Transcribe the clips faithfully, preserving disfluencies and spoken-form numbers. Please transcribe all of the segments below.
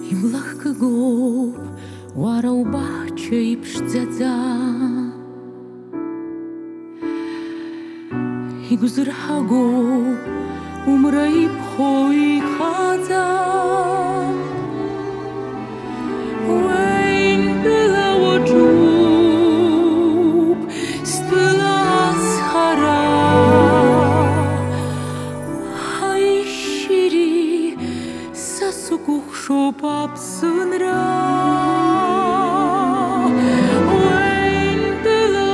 Им лахкагоп варау бахча и пшдзадза И гузырхагоп умра и пхой хадза Вейн была воджуб стыла схара Хай шири сасукух шопап сынра Вейн была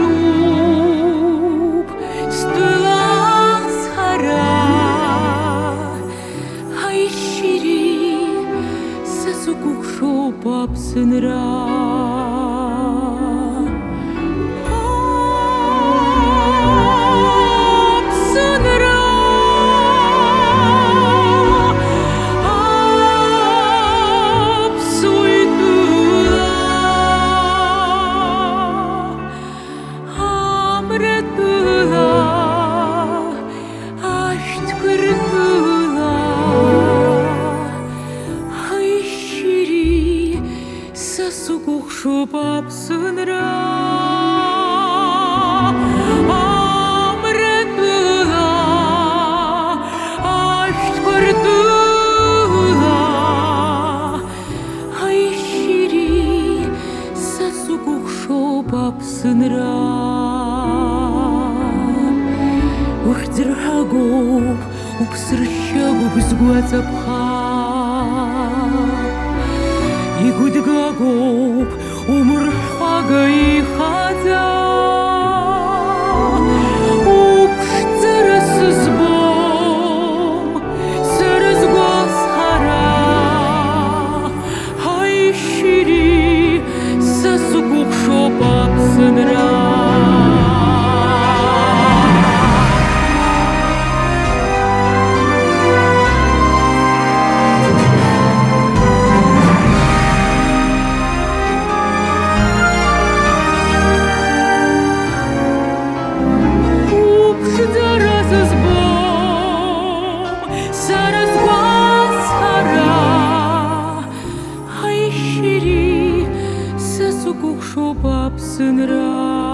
воджуб стыла схара Хай шири сасукух шопап сынра Сасукух шопап сынра Амретыла ашткыртыла Ай шири сасукух шопап сынра Ухдырхагоп упсырщагоп згуацапха И гудгагоп умрхага и хадза Упшцерес збом серез госхара Хай шири сасукух шопап сынра Сасукух шопап сынра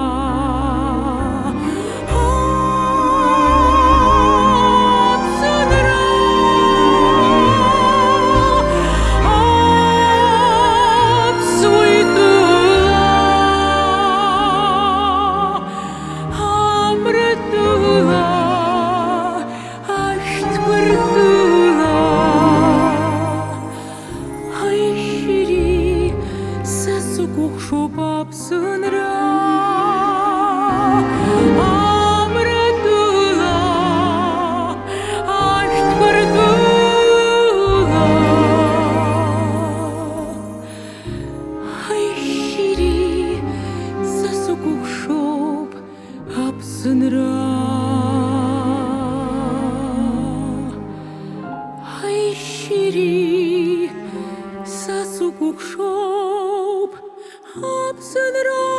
Сасукух шопап сынра Амретыла ашткыртыла Ай шири сасукух шопап сынра Ай шири сасукух шопап сынра